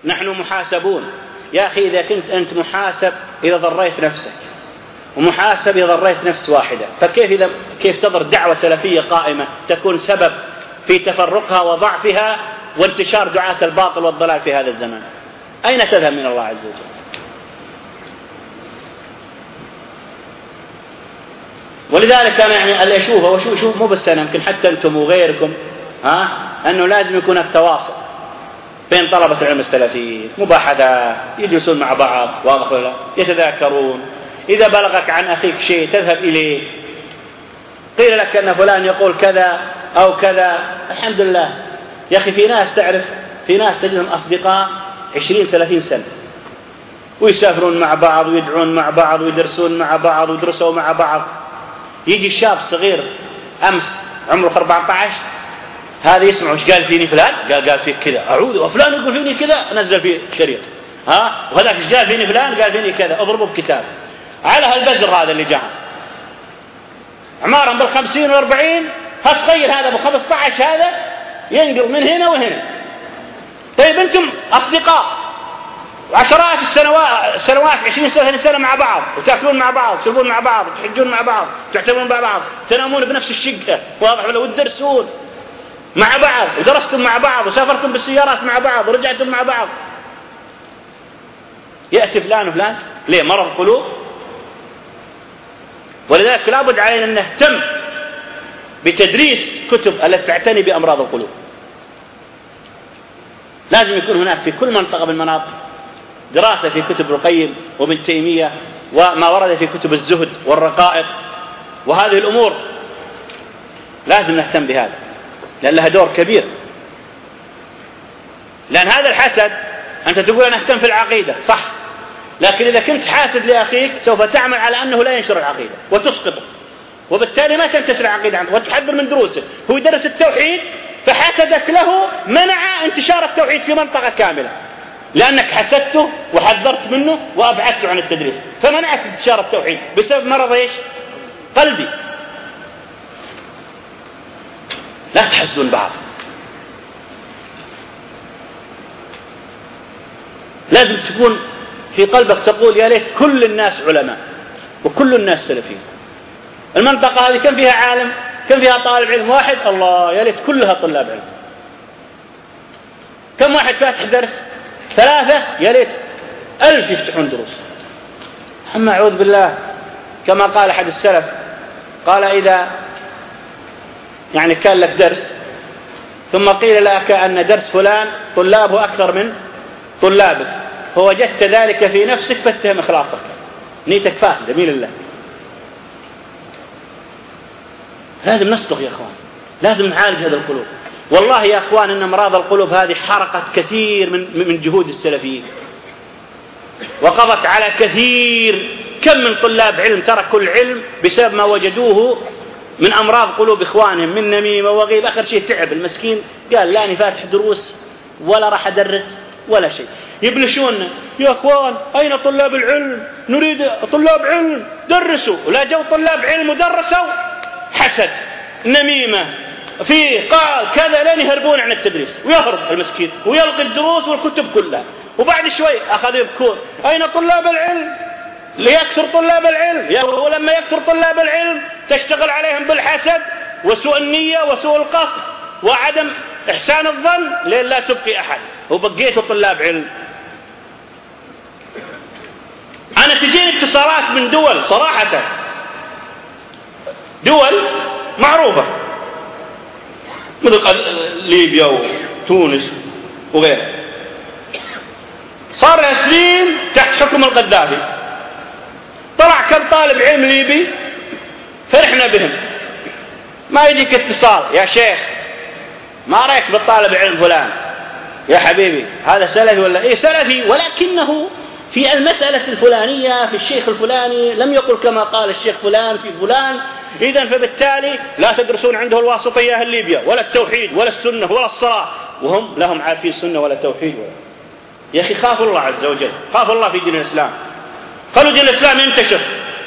نحن محاسبون. يا أخي إذا كنت أنت محاسب إذا ضريت نفسك ومحاسب إذا ضريت نفس واحدة، كيف تضر دعوة سلفية قائمة تكون سبب في تفرقها وضعفها وانتشار دعاة الباطل والضلال في هذا الزمان؟ أين تذهب من الله عز وجل؟ ولذلك أنا يعني اللي أشوفه وشوف مو بس أنا، يمكن حتى أنتم وغيركم أنه لازم يكون التواصل بين طلبة العلم السلفيين، مباحثات، يجلسون مع بعض، واضح ولا لا؟ يتذاكرون. إذا بلغك عن أخيك شيء تذهب إليه، قيل لك أن فلان يقول كذا أو كذا، الحمد لله. يا أخي في ناس تعرف، في ناس تجدهم أصدقاء 20-30 سنة ويسافرون مع بعض ويدعون مع بعض ويدرسون مع بعض ويدرسوا مع بعض. يجي الشاب صغير أمس عمره 14، هذا يسمع وش قال فيني فلان، قال فيك كذا، أعوذ، وفلان يقول فيني كذا، نزل فيه شريط، وهذاك ايش قال فيني فلان، قال فيني كذا، اضربه بكتاب على هالبزر هذا اللي جاء عمارا بال50 و40، هالصغير هذا ب15 هذا ينقل من هنا وهنا. طيب أنتم أصدقاء وعشرات السنوات 20 سنة مع بعض، وتأكلون مع بعض، تشربون مع بعض، تحجون مع بعض، تعتمرون مع بعض، تنامون بنفس الشقة، واضح ولا؟ وتدرسون مع بعض، ودرستم مع بعض، وسافرتم بالسيارات مع بعض، ورجعتم مع بعض. يأتي فلان وفلان، ليه؟ مرض قلوب. ولذلك لابد علينا أن نهتم بتدريس كتب التي تعتني بأمراض القلوب. لازم يكون هناك في كل منطقة من المناطق دراسة في كتب ابن القيم وابن تيمية وما ورد في كتب الزهد والرقائق، وهذه الأمور لازم نهتم بهذا، لأن لها دور كبير. لأن هذا الحسد، أنت تقول أنا أهتم في العقيدة، صح، لكن إذا كنت حاسد لأخيك سوف تعمل على أنه لا ينشر العقيدة وتسقطه، وبالتالي ما تنتشر العقيدة عنه وتحذر من دروسه. هو يدرس التوحيد فحسدك له منع انتشار التوحيد في منطقة كاملة، لأنك حسدته وحذرت منه وأبعدته عن التدريس، فمنعت انتشار التوحيد بسبب مرض إيش؟ قلبي. لا تحسدون بعض، لازم تكون في قلبك تقول يا ليت كل الناس علماء وكل الناس سلفيين. المنطقة هذه كم فيها عالم، كم فيها طالب علم واحد؟ الله، يا ليت كلها طلاب علم. كم واحد فاتح درس؟ 3، يا ليت 1000 يفتحون دروس. أما أعوذ بالله، كما قال أحد السلف، قال إذا يعني كان لك درس ثم قيل لك أن درس فلان طلابه أكثر من طلابك، فوجدت ذلك في نفسك فاتهم إخلاصك، نيتك فاسدة مين الله. لازم نصدق يا أخوان، لازم نعالج هذا القلوب. والله يا أخوان إن أمراض القلوب هذه حرقت كثير من جهود السلفيين، وقضت على كثير. كم من طلاب علم تركوا العلم بسبب ما وجدوه من أمراض قلوب إخوانهم، من نميمة وغيب. آخر شيء تعب المسكين، قال لا أنا فاتح دروس ولا راح أدرس ولا شيء. يبلشون يا أخوان أين طلاب العلم، نريد طلاب علم درسوا، ولا جو طلاب علم ودرسوا، حسد، نميمة، في قال كذا، لين يهربون عن التدريس، ويهرب المسكين ويلقي الدروس والكتب كلها. وبعد شوي أخذوا يبكون أين طلاب العلم، ليكثر طلاب العلم. ولما يكثر طلاب العلم تشتغل عليهم بالحسد وسوء النية وسوء القصد وعدم إحسان الظن، لين لا تبقي أحد وبقيتوا طلاب علم. أنا تجيني اتصالات من دول، صراحة دول معروفة مثل ليبيا وتونس وغيرها، صار سنين تحت حكم القذافي، طلع كم طالب علم ليبي فرحنا بهم. ما يجيك اتصال يا شيخ ما رأيك بالطالب علم فلان، يا حبيبي هذا سلفي ولا إيه؟ سلفي، ولكنه في المسألة الفلانية في الشيخ الفلاني لم يقل كما قال الشيخ فلان في فلان، إذن فبالتالي لا تدرسون عنده الواسطية أهل ليبيا ولا التوحيد ولا السنة ولا الصلاة، وهم لهم عارفين السنة ولا التوحيد ولا. يا أخي خافوا الله عز وجل، خافوا الله في دين الإسلام، خلوا دين الإسلام ينتشر.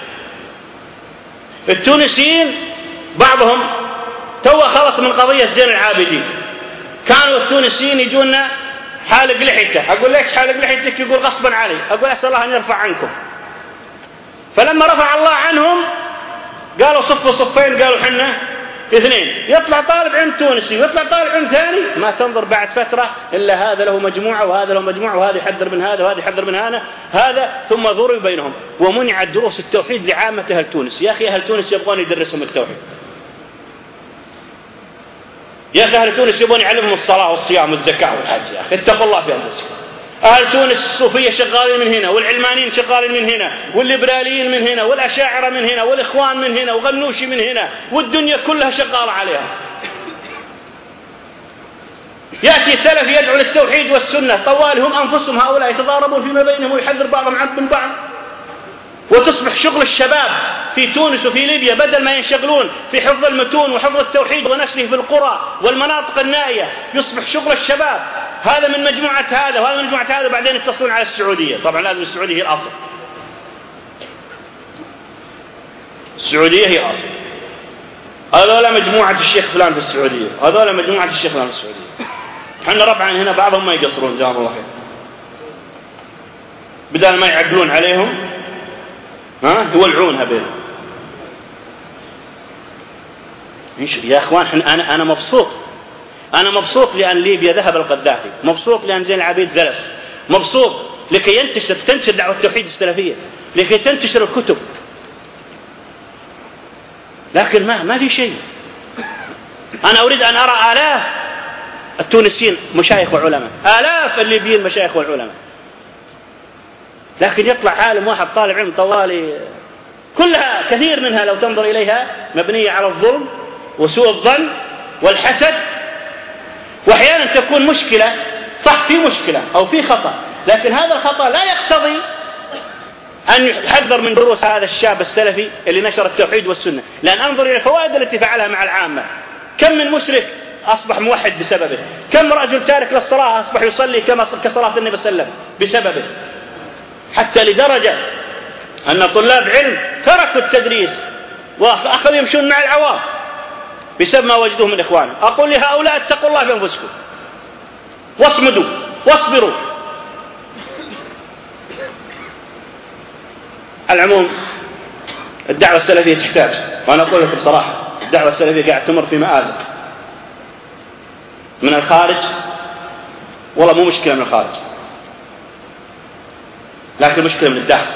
التونسيين بعضهم تو خلص من قضية زين العابدين، كانوا التونسيين يجونا حالق لحيته. أقول ليش حالق لحيتك؟ يقول غصبا علي. أقول أسأل الله أن يرفع عنكم. فلما رفع الله عنهم قالوا صفوا صفين، قالوا حنا اثنين. يطلع طالب علم تونسي ويطلع طالب علم ثاني، ما تنظر بعد فترة إلا هذا له مجموعة وهذا له مجموعة وهذا يحذر من هذا وهذا يحذر من هذا ثم ضرب بينهم. ومنع دروس التوحيد لعامة أهل تونس. يا أخي أهل تونس يبغون يدرسهم التوحيد، يا أخي أهل تونس يبغون يعلمهم الصلاة والصيام والزكاة والحج. يا أخي اتقوا الله في أنفسكم. أهل تونس الصوفية شغالين من هنا، والعلمانيين شغالين من هنا، والليبراليين من هنا، والأشاعرة من هنا، والإخوان من هنا، وغنوشي من هنا، والدنيا كلها شغالة عليها. يأتي سلف يدعو للتوحيد والسنة، طوالهم أنفسهم هؤلاء يتضاربون فيما بينهم ويحذر بعضهم من بعض. وتصبح شغل الشباب في تونس وفي ليبيا بدل ما ينشغلون في حفظ المتون وحفظ التوحيد ونشره في القرى والمناطق النائية، يصبح شغل الشباب هذا من مجموعة هذا وهذا من مجموعة هذا، وبعدين يتصلون على السعودية. طبعا لازم السعودية هي الأصل، السعودية هي الأصل. هذولا مجموعة الشيخ فلان في السعودية، هذولا مجموعة الشيخ فلان في السعودية. حنا ربعا هنا بعضهم ما يقصرون جزاهم الله خير، بدل ما يعقلون عليهم يولعونها بينهم. يا اخوان انا انا مبسوط لان ليبيا ذهب القذافي، مبسوط لان زين العبيد ذلف، مبسوط لكي تنتشر دعوة التوحيد السلفية، لكي تنتشر الكتب. لكن ما في شيء. انا اريد ان ارى آلاف التونسيين مشايخ وعلماء، آلاف الليبيين مشايخ والعلماء، لكن يطلع عالم واحد طالب علم طوالي كلها كثير منها لو تنظر إليها مبنية على الظلم وسوء الظن والحسد. وأحيانا تكون مشكلة، صح في مشكلة أو في خطأ، لكن هذا الخطأ لا يقتضي أن يحذر من دروس هذا الشاب السلفي اللي نشر التوحيد والسنة. لأن أنظر إلى الفوائد التي فعلها مع العامة. كم من مشرك أصبح موحد بسببه، كم رجل تارك للصلاة أصبح يصلي كصلاة النبي صلى الله عليه وسلم بسببه، حتى لدرجة أن طلاب علم تركوا التدريس وأخذوا يمشون مع العوام بسبب ما وجدوه من إخوانهم. أقول لهؤلاء اتقوا الله في أنفسكم واصمدوا واصبروا. العموم الدعوة السلفية تحتاج، وأنا أقول لكم بصراحة الدعوة السلفية قاعد تمر في مآزق من الخارج. والله مو مشكلة من الخارج، لكن مشكلة من الداخل.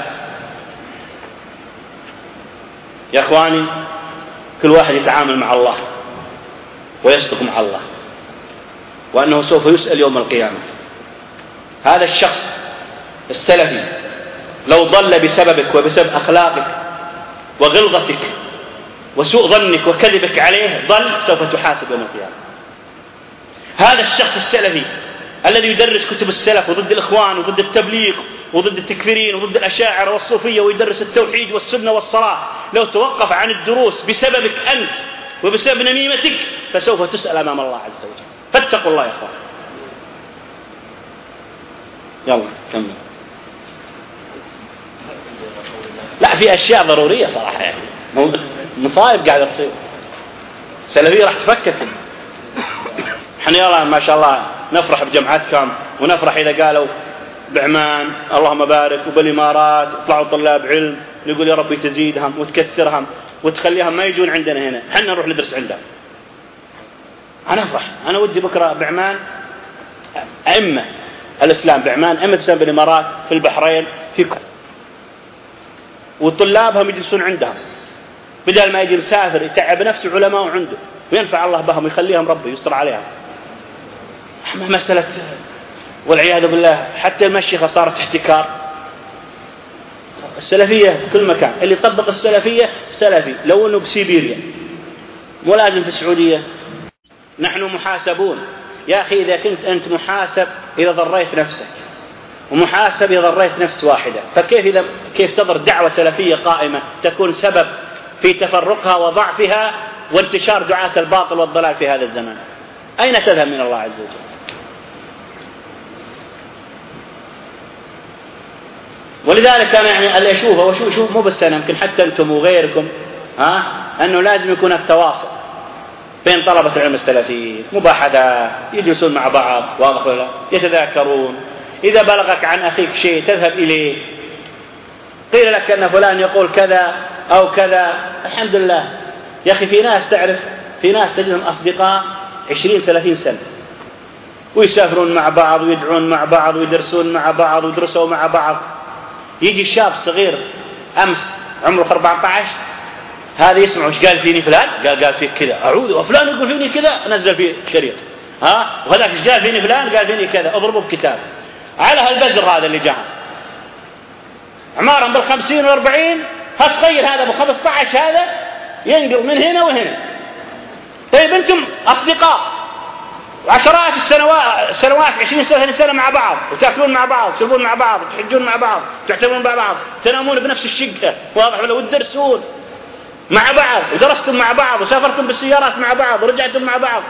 يا أخواني كل واحد يتعامل مع الله ويصدق مع الله، وأنه سوف يسأل يوم القيامة. هذا الشخص السلفي لو ضل بسببك وبسبب أخلاقك وغلظتك وسوء ظنك وكذبك عليه ضل، سوف تحاسب يوم القيامة. هذا الشخص السلفي الذي يدرس كتب السلف وضد الإخوان وضد التبليغ وضد التكفيرين وضد الأشاعرة والصوفية ويدرس التوحيد والسنة والصلاة، لو توقف عن الدروس بسببك أنت وبسبب نميمتك فسوف تسأل أمام الله عز وجل. فاتقوا الله يا أخوان. يلا كمل. لا في أشياء ضرورية صراحة، يعني مصائب قاعدة تصير. السلفية راح تفكر. احنا يلا ما شاء الله نفرح بجمعتكم ونفرح إذا قالوا بعمان اللهم بارك، وبالإمارات يطلعوا طلاب علم، نقول يا ربي تزيدهم وتكثرهم وتخليهم ما يجون عندنا هنا، حنا نروح ندرس عندهم. أنا أفرح، أنا ودي بكرة بعمان أئمة الإسلام بعمان، أئمة الإسلام بالإمارات في البحرين في كل، وطلابهم يجلسون عندهم بدل ما يجي مسافر يتعب نفسه علماء عنده وينفع الله بهم ويخليهم ربي يستر عليهم. مسألة والعياذ بالله حتى المشيخة صارت احتكار. السلفية في كل مكان، اللي يطبق السلفية سلفي لو أنه بسيبيريا مو لازم في السعودية. نحن محاسبون يا أخي، إذا كنت أنت محاسب إذا ضريت نفسك ومحاسب إذا ضريت نفس واحدة، كيف تضر دعوة سلفية قائمة تكون سبب في تفرقها وضعفها وانتشار دعاة الباطل والضلال في هذا الزمان؟ أين تذهب من الله عز وجل؟ ولذلك أنا يعني اللي أشوفه وشوف مو بس أنا، يمكن حتى أنتم وغيركم أنه لازم يكون التواصل بين طلبة العلم السلفيين، مباحثات، يجلسون مع بعض، واضح ولا لا؟ يتذاكرون. إذا بلغك عن أخيك شيء تذهب إليه، قيل لك أن فلان يقول كذا أو كذا، الحمد لله. يا أخي في ناس تعرف، في ناس تجدهم أصدقاء 20-30 سنة، ويسافرون مع بعض ويدعون مع بعض ويدرسون مع بعض ويدرسوا مع بعض. يجي شاب صغير أمس عمره 14، هذا يسمع وش قال فيني فلان، قال فيك كذا، أعوذ، وفلان يقول فيني كذا، نزل فيه شريط، وهذاك ايش قال فيني فلان، قال فيني كذا، اضربه بكتاب. على هالبزر هذا اللي جاء عمارا بال50 و40، هالصغير هذا ب15 هذا ينقل من هنا وهنا. طيب أنتم أصدقاء وعشرات السنوات 20 سنة مع بعض، وتأكلون مع بعض، تشربون مع بعض، تحجون مع بعض، تعتمرون مع بعض، تنامون بنفس الشقة، واضح ولا؟ وتدرسون مع بعض، ودرستم مع بعض، وسافرتم بالسيارات مع بعض، ورجعتم مع بعض.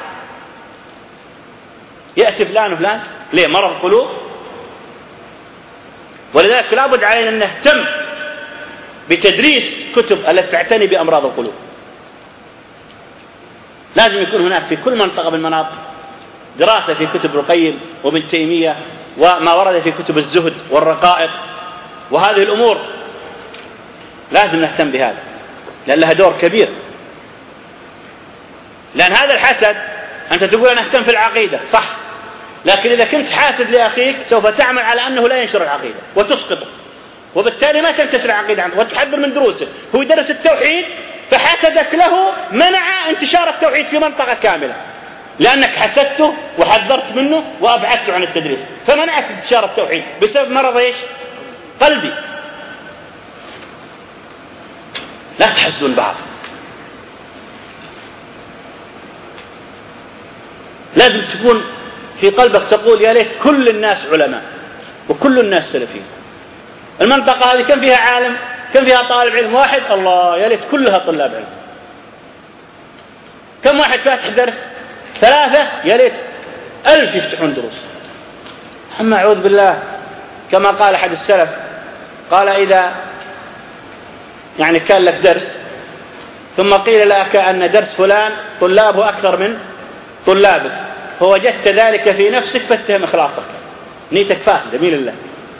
يأتي فلان وفلان، ليه؟ مرض قلوب. ولذلك لابد علينا أن نهتم بتدريس كتب التي تعتني بأمراض القلوب. لازم يكون هناك في كل منطقة من المناطق دراسة في كتب القيم وابن تيمية وما ورد في كتب الزهد والرقائق، وهذه الأمور لازم نهتم بهذا، لأن لها دور كبير. لأن هذا الحسد، أنت تقول أنا أهتم في العقيدة، صح، لكن إذا كنت حاسد لأخيك سوف تعمل على أنه لا ينشر العقيدة وتسقطه، وبالتالي ما تنتشر العقيدة عنه وتحذر من دروسه. هو يدرس التوحيد، فحسدك له منع انتشار التوحيد في منطقة كاملة، لأنك حسدته وحذرت منه وأبعدته عن التدريس، فمنعت انتشار التوحيد بسبب مرض إيش؟ قلبي. لا تحسدون بعض، لازم تكون في قلبك تقول يا ليت كل الناس علماء وكل الناس سلفيين. المنطقة هذه كم فيها عالم، كم فيها طالب علم واحد؟ الله، يا ليت كلها طلاب علم. كم واحد فاتح درس؟ 3، يا ليت 1000 يفتحون دروس. أما أعوذ بالله، كما قال أحد السلف، قال إذا يعني كان لك درس ثم قيل لك أن درس فلان طلابه أكثر من طلابك، فوجدت ذلك في نفسك، فاتهم إخلاصك، نيتك فاسدة مين الله.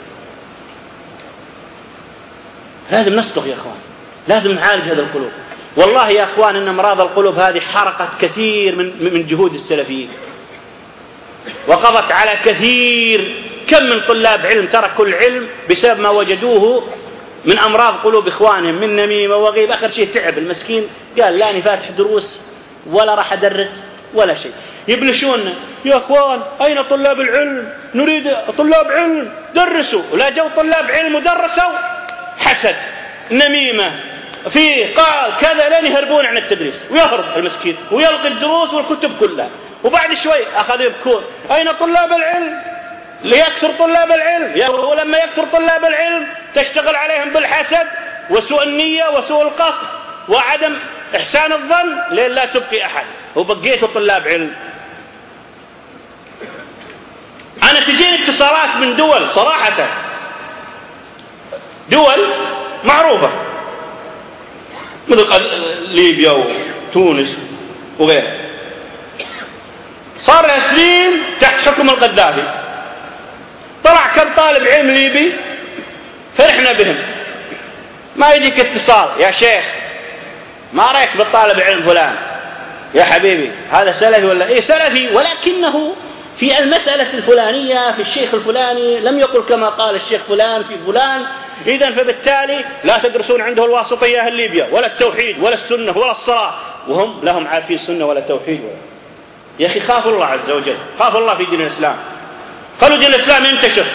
لازم نصدق يا أخوان، لازم نعالج هذه القلوب. والله يا أخوان إن أمراض القلوب هذه حرقت كثير من جهود السلفيين، وقضت على كثير. كم من طلاب علم تركوا العلم بسبب ما وجدوه من أمراض قلوب إخوانهم، من نميمة وغيب. آخر شيء تعب المسكين، قال لا أنا فاتح دروس ولا راح أدرس ولا شيء. يبلشون يا أخوان أين طلاب العلم، نريد طلاب علم درسوا، ولا جو طلاب علم ودرسوا، حسد، نميمة، في قال كذا، لين يهربون عن التدريس، ويهرب المسكين ويلقي الدروس والكتب كلها. وبعد شوي أخذوا يبكون أين طلاب العلم، ليكثر طلاب العلم. ولما يكثر طلاب العلم تشتغل عليهم بالحسد وسوء النية وسوء القصد وعدم إحسان الظن، لين لا تبقي أحد وبقيت طلاب علم. أنا تجيني اتصالات من دول صراحة، دول معروفة مثل ليبيا وتونس وغيرها، صار لها سنين تحت حكم القذافي. طلع كم طالب علم ليبي فرحنا بهم، ما يجيك اتصال يا شيخ ما رأيك بالطالب علم فلان، يا حبيبي هذا سلفي ولا إيه؟ سلفي، ولكنه في المسألة الفلانية في الشيخ الفلاني لم يقل كما قال الشيخ فلان في فلان، إذن فبالتالي لا تدرسون عنده الواسطية أهل ليبيا ولا التوحيد ولا السنة ولا الصلاة، وهم لهم عارفين السنة ولا التوحيد ولا. يا أخي خافوا الله عز وجل، خافوا الله في دين الإسلام، خلوا دين الإسلام ينتشر.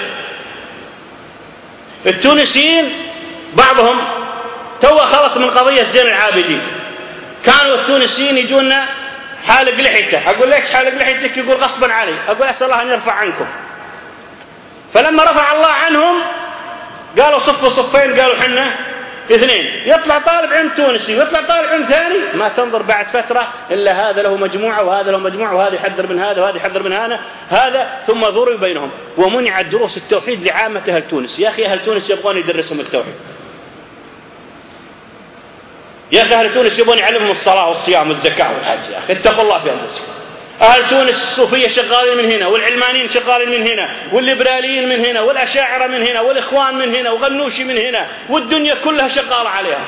التونسيين بعضهم توه خلص من قضية زين العابدين، كانوا التونسيين يجونا حالق لحيته، أقول ليش حالق لحيتك؟ يقول غصبا علي، أقول أسأل الله أن يرفع عنكم. فلما رفع الله عنهم قالوا صفوا صفين، قالوا حنا 2، يطلع طالب علم تونسي ويطلع طالب علم ثاني، ما تنظر بعد فترة إلا هذا له مجموعة وهذا له مجموعة، وهذا يحذر من هذا وهذا يحذر من هذا، ثم ضرب بينهم ومنعت دروس التوحيد لعامة أهل تونس. يا أخي أهل تونس يبغون يدرسهم التوحيد، يا أخي أهل تونس يبون يعلمهم الصلاة والصيام والزكاة والحج، يا أخي اتقوا الله في أنفسكم. أهل تونس الصوفية شغالين من هنا، والعلمانيين شغالين من هنا، والليبراليين من هنا، والأشاعرة من هنا، والإخوان من هنا، وغنوشي من هنا، والدنيا كلها شغالة عليها.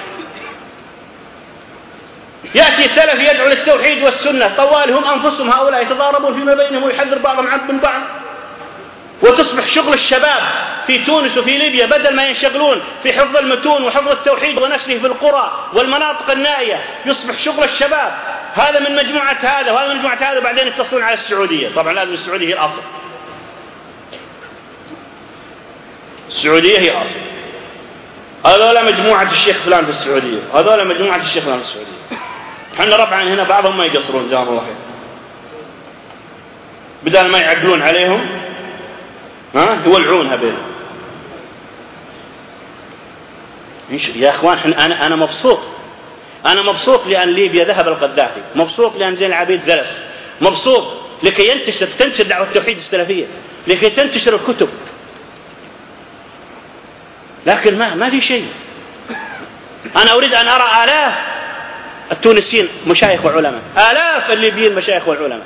يأتي سلف يدعو للتوحيد والسنة، طوال هم أنفسهم هؤلاء يتضاربون فيما بينهم ويحذر بعضهم من بعض، وتصبح شغل الشباب في تونس وفي ليبيا بدل ما ينشغلون في حفظ المتون وحفظ التوحيد ونشره في القرى والمناطق النائية، يصبح شغل الشباب هذا من مجموعة هذا وهذا من مجموعة هذا، وبعدين يتصلون على السعودية. طبعا لازم السعودية هي الأصل، السعودية هي الأصل. هذولا مجموعة الشيخ فلان في السعودية، هذولا مجموعة الشيخ فلان في السعودية. احنا ربعا هنا بعضهم ما يقصرون جزاهم الله خير، بدل ما يعقلون عليهم يولعونها بينهم. يا اخوان انا مبسوط لان ليبيا ذهب القذافي، مبسوط لان زين العبيد ذلف، مبسوط لكي تنتشر دعوة التوحيد السلفية، لكي تنتشر الكتب، لكن ما في شيء. انا اريد ان ارى آلاف التونسيين مشايخ وعلماء، آلاف الليبيين مشايخ وعلماء،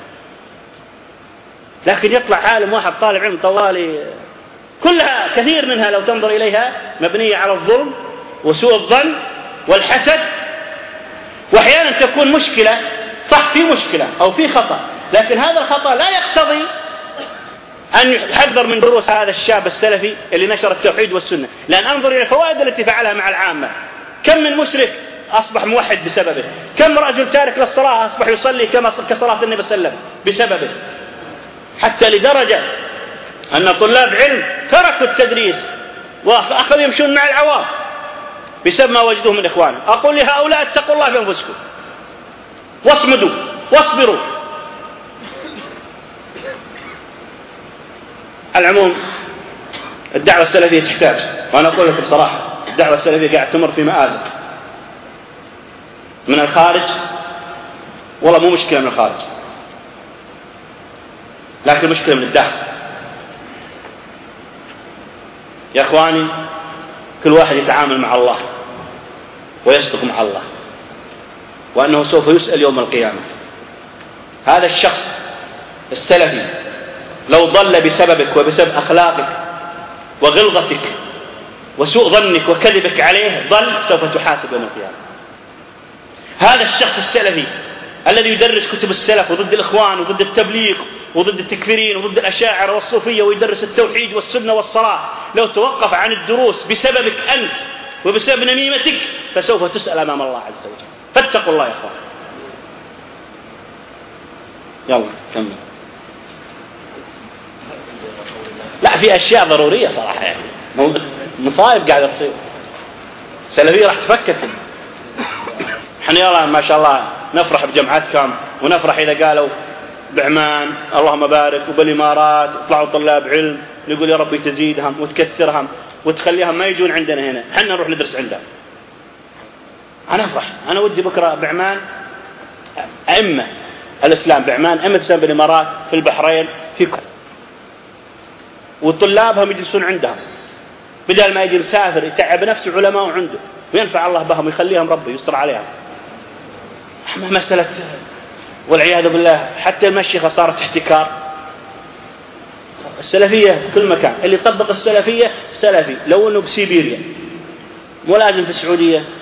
لكن يطلع عالم واحد طالب علم طوالي، كلها كثير منها لو تنظر إليها مبنية على الظلم وسوء الظن والحسد، وأحيانا تكون مشكلة، صح في مشكلة أو في خطأ، لكن هذا الخطأ لا يقتضي أن يحذر من دروس هذا الشاب السلفي اللي نشر التوحيد والسنة. لأن أنظر إلى الفوائد التي فعلها مع العامة، كم من مشرك أصبح موحد بسببه، كم رجل تارك للصلاة أصبح يصلي كصلاة النبي صلى الله عليه وسلم بسببه، حتى لدرجة أن طلاب علم تركوا التدريس وأخذوا يمشون مع العوام بسبب ما وجدوه من إخوانهم. أقول لهؤلاء اتقوا الله في أنفسكم واصمدوا واصبروا. العموم الدعوة السلفية تحتاج، وأنا أقول لكم بصراحة الدعوة السلفية قاعد تمر في مآزق من الخارج، والله مو مشكلة من الخارج، لكن مشكلة من الداخل. يا أخواني كل واحد يتعامل مع الله ويصدق مع الله، وأنه سوف يسأل يوم القيامة. هذا الشخص السلفي لو ضل بسببك وبسبب أخلاقك وغلظتك وسوء ظنك وكذبك عليه ضل، سوف تحاسب يوم القيامة. هذا الشخص السلفي الذي يدرس كتب السلف وضد الإخوان وضد التبليغ وضد التكفيرين وضد الأشاعرة والصوفية ويدرس التوحيد والسنة والصلاة، لو توقف عن الدروس بسببك أنت وبسبب نميمتك فسوف تسأل أمام الله عز وجل. فاتقوا الله يا أخوان. يلا كمل. لا في أشياء ضرورية صراحة، يعني مصائب قاعدة تصير، السلفية راح تفكك. احنا يلا ما شاء الله نفرح بجمعتكم، ونفرح إذا قالوا بعمان اللهم بارك، وبالإمارات طلعوا طلاب علم، نقول يا ربي تزيدهم وتكثرهم وتخليهم ما يجون عندنا هنا، حنا نروح ندرس عندهم. أنا أفرح، أنا ودي بكرة بعمان أئمة الإسلام، بعمان أئمة الإسلام بالإمارات في البحرين في كل، وطلابهم يجلسون عندهم بدل ما يجي مسافر يتعب نفسه علماء عنده، وينفع الله بهم ويخليهم ربي يستر عليهم. مسألة والعياذ بالله حتى المشيخة صارت احتكار. السلفية في كل مكان، اللي يطبق السلفية سلفي، لو أنه بسيبيريا مو لازم في السعودية